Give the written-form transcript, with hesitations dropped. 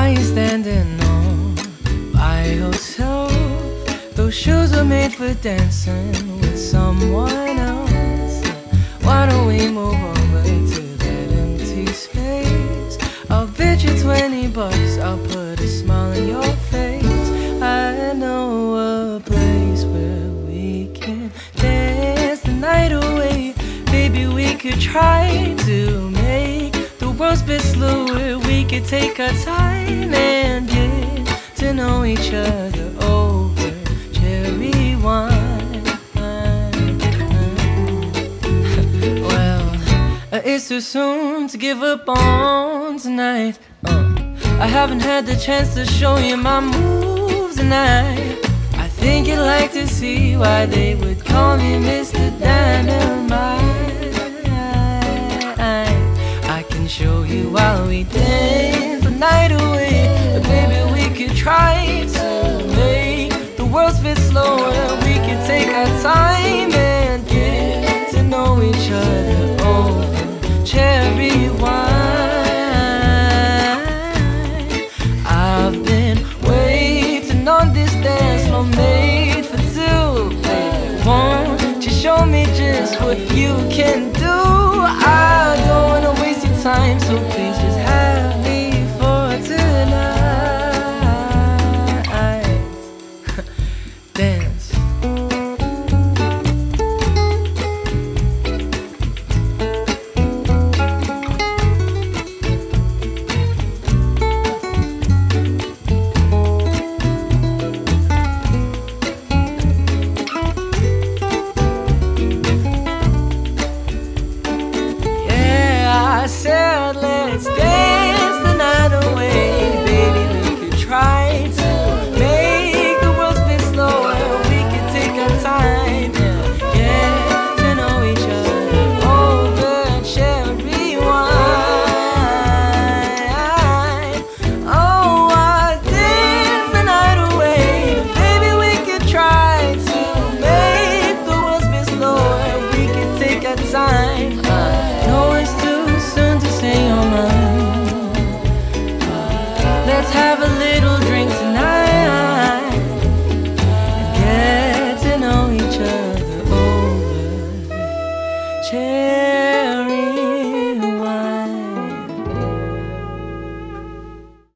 Why you standing on by yourself? Those shoes were made for dancing with someone else. Why don't we move over to that empty space? I'll bet you $20, I'll put a smile on your face. I know a place where we can dance the night away. Baby, we could try to make the world spit slower. We could take our time and get to know each other over cherry wine. Well, it's too soon to give up on tonight. I haven't had the chance to show you my moves tonight. I think you'd like to see why they would call me Mr. Dynamite. I can show you while we dance the night away. But baby, we could try to make the world spit slower. We could take our time and get to know each other over cherry wine. I've been waiting on this dance floor made for two. Baby, won't you show me just what you can do?